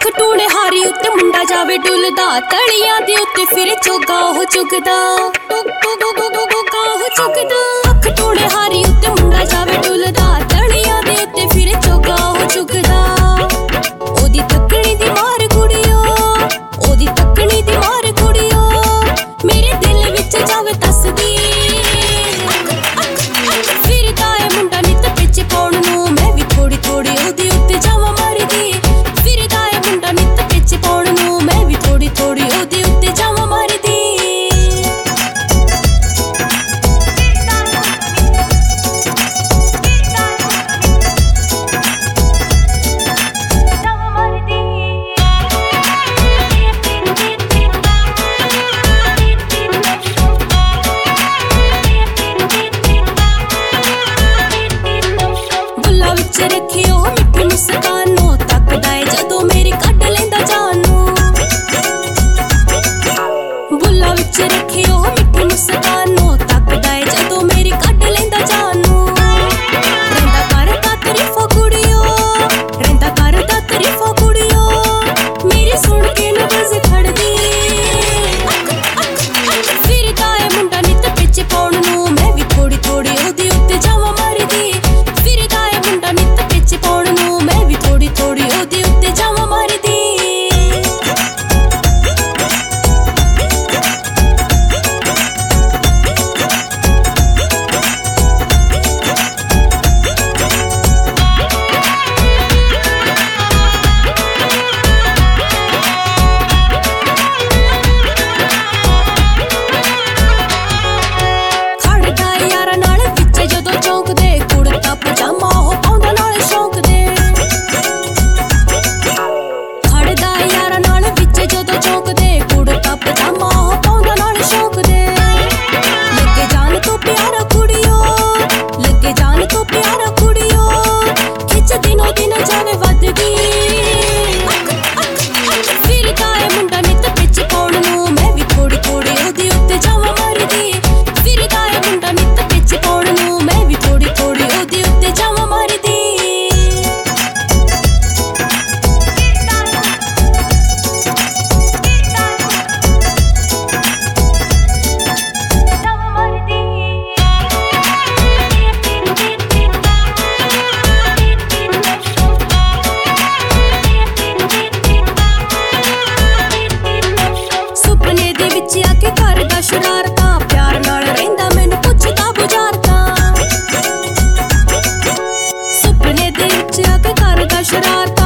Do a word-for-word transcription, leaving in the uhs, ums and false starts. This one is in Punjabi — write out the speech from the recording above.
ਅੱਖ ਟੂਣੇ ਹਾਰੀ ਉੱਤੇ ਮੁੰਡਾ ਜਾਵੇ ਡੁੱਲਦਾ, ਤਲੀਆਂ ਦੇ ਉੱਤੇ ਫਿਰ ਚੋਗਾ ਉਹ ਚੁਗਦਾ, ਚੋਗਾ ਉਹ ਚੁਗਦਾ। ਅੱਖ ਟੂਣੇ ਹਾਰੀ ਉੱਤੇ ਮੁੰਡਾ ਜਾਵੇ ਡੁੱਲਦਾ, ਤਲੀਆਂ ਦੇ ਉੱਤੇ ਫਿਰ ਚੋਗਾ ਉਹ ਚੁਗਦਾ। ਉਹਦੀ ਤੱਕਣੀ ਦੀ ਮਾਰ ਕੁੜੀਓ, ਉਹਦੀ ਤੱਕਣੀ ਦੀ ਮਾਰ ਕੁੜੀਓ, ਮੇਰੇ ਦਿਲ ਵਿੱਚ ਜਾਵੇ ਦੱਸਦੀ। ਫਿਰਦਾ ਏ ਮੁੰਡਾ ਨਿੱਤ ਵਿੱਚ ਪਾਉਣ ਨੂੰ, ਮੈਂ ਵੀ ਥੋੜੀ ਥੋੜੀ ਉਹਦੇ ਉੱਤੇ ਜਾਵਾਂ ਮਰਦੀ। ਫਿਰਦਾ ਏ ਮੁੰਡਾ ਨਿੱਤ ਵਿੱਚ ਪਾਉਣ ਨੂੰ, ਮੈਂ ਵੀ ਥੋੜੀ ਥੋੜੀ ਉਹਦੇ ਉੱਤੇ ਜਾਵਾਂ ਮਰਦੀ। ਰੱਖੀ ਉਹ ਮਿੱਠੀ ਮੁਸਕਾਨ ਨੂੰ, ਤੱਕਦਾ ਏ ਜਦੋਂ ਮੇਰੀ ਕੱਢ ਲੈਂਦਾ ਜਾਨ ਨੂੰ। ਬੁੱਲਾਂ ਵਿੱਚ ਰੱਖੀ ਉਹ ਮਿੱਠੀ ਮੁਸਕਾਨ ਨੂੰ, ਤੱਕਦਾ ਏ ਜਦੋਂ ਮੇਰੀ ਕੱਢ ਲੈਂਦਾ ਜਾਨ ਨੂੰ। ਰਹਿੰਦਾ ਕਰਦਾ ਤਾਰੀਫਾਂ ਕੁੜੀਓ, ਰਹਿੰਦਾ ਕਰਦਾ ਤਾਰੀਫਾਂ ਕੁੜੀਓ, ਮੇਰੀ ਸੁਣ ਕੇ ਨਬਜ਼ ਖੜਦੀ। ਫਿਰਦਾ ਏ ਮੁੰਡਾ ਨਿੱਤ ਵਿੱਚ ਪਾਉਣ ਨੂੰ, ਮੈਂ ਵੀ ਥੋੜੀ ਥੋੜੀ ਉਹਦੇ ਉੱਤੇ ਜਾਵਾਂ ਮਰਦੀ। ਫਿਰਦਾ ਏ ਮੁੰਡਾ ਨਿੱਤ ਵਿੱਚ ਪਾਉਣ ਨੂੰ, ਮੈਂ ਵੀ ਥੋੜੀ ਥੋੜੀ ਉਹਦੇ ਉੱਤੇ ਜਾਵਾਂ ਮਰਦੀ। ਖੜਦਾ ਯਾਰਾਂ ਨਾਲ ਵਿੱਚ ਜਦੋਂ ਚੌਂਕਦੇ, ਕੁੜਤਾ ਪਜਾਮਾ ਉਹ ਪਾਉਂਦਾ ਨਾਲ ਸ਼ੌਂਕ ਦੇ। ਖੜਦਾ ਯਾਰਾਂ ਨਾਲ ਵਿੱਚ ਜਦੋਂ ਚੌਂਕਦੇ, ਕੁੜਤਾ ਪਜਾਮਾ ਉਹ ਪਾਉਂਦਾ ਨਾਲ ਸ਼ੌਂਕ ਦੇ। ਲੱਗੇ ਜਾਨ ਤੋਂ ਪਿਆਰਾ ਕੁੜੀਓ, ਲੱਗੇ ਜਾਨ ਤੋਂ ਪਿਆਰਾ ਕੁੜੀਓ, ਖਿੱਚ ਦਿਨੋਂ ਦਿਨ ਜਾਵੇ ਵੱਧਦੀ। ਫਿਰਦਾ ਏ ਮੁੰਡਾ ਨਿੱਤ ਵਿੱਚ ਪਾਉਣ ਨੂੰ, ਮੈਂ ਵੀ ਥੋੜੀ ਥੋੜੀ ਉਹਦੇ ਉੱਤੇ ਜਾਵਾਂ ਮਰਦੀ। ਫਿਰਦਾ ਏ ਮੁੰਡਾ ਨਿੱਤ ਵਿੱਚ ਪਾਉਣ ਨੂੰ, ਮੈਂ ਵੀ ਥੋੜੀ ਥੋੜੀ ਉਹਦੇ ਉੱਤੇ ਜਾਵਾਂ ਮਰਦੀ। ਸੁਪਨੇ ਦੇ ਵਿੱਚ ਆ ਕੇ ਕਰਦਾ ਸ਼ਰਾਰਤਾਂ, ਪਿਆਰ ਨਾਲ ਰਹਿੰਦਾ ਮੈਨੂੰ ਪੁੱਛਦਾ ਬੁਝਾਰਤਾਂ। ਸੁਪਨੇ ਦੇ ਵਿੱਚ ਆ ਕੇ ਕਰਦਾ ਸ਼ਰਾਰਤਾਂ,